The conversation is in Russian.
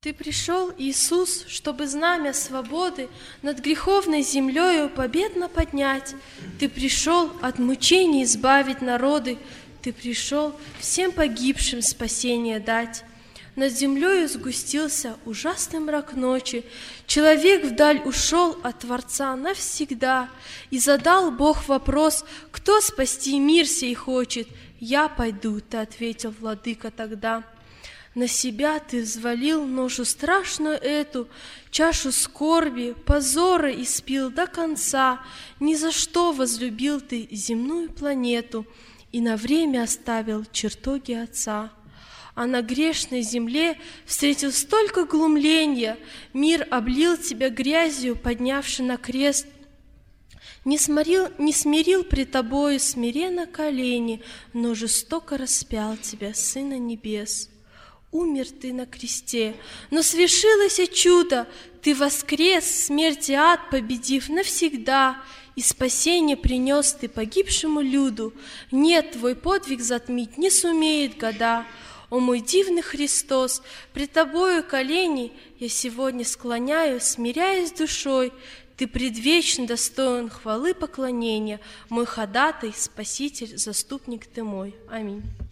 Ты пришел, Иисус, чтобы знамя свободы над греховной землею победно поднять. Ты пришел от мучений избавить народы. Ты пришел всем погибшим спасение дать. Над землею сгустился ужасный мрак ночи. Человек вдаль ушел от Творца навсегда. И задал Бог вопрос: кто спасти мир сей хочет? Я пойду, ты ответил, владыка, тогда. На себя ты взвалил ношу страшную эту, чашу скорби, позора испил до конца. Ни за что возлюбил ты земную планету и на время оставил чертоги Отца. А на грешной земле встретил столько глумления, мир облил тебя грязью, поднявши на крест. Не смирил пред тобою смиренно колени, но жестоко распял тебя, Сына Небес. Умер ты на кресте, но свершилось чудо, ты воскрес, смерть и ад победив навсегда, и спасение принес ты погибшему люду. Нет, твой подвиг затмить не сумеет года. О мой дивный Христос, пред тобою колени я сегодня склоняю, смиряясь душой. Ты предвечно достоин хвалы поклонения, мой ходатай, Спаситель, заступник ты мой. Аминь.